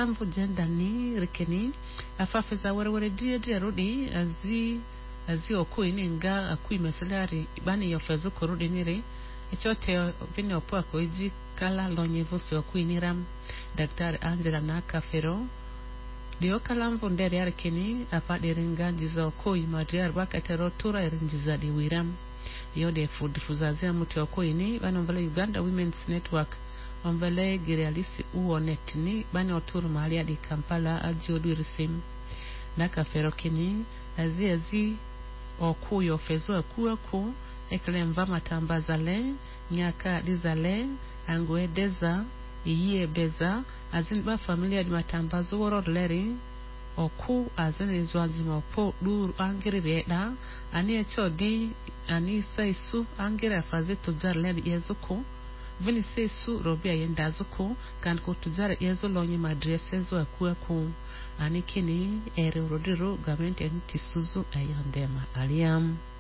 kalamvu jendani rikeni afafeza wore dia rudi azi okui ninga akui meselari bani yofezo korudi nire echote vini opua koji kala lonyevu si okui niram Daktari Angela Nakafero dio kalamvu ndere rikeni afadiringa jizo okui madriar wakati rotura irinjiza diwiram yode fudifuzazia muti okui ni banomvale Uganda Women's Network onvele girealisi uonetini bani oturu mahali hadi Kampala ajiodu irisim Nakafero kini azi okuyo fezo akuaku eklemva matambazale nyaka dizale anguedeza iye beza azinba familia di matambazo wororleri oku azene zwanzima po dur angiri reda ani echodi ani saisu angiri afaze tujarle yezuko vini sesu robia yendazuko kan ko tujare yezo lonyi madresezo akuaku ani kini ere rodiro gamente ntisuzu ayandema aliam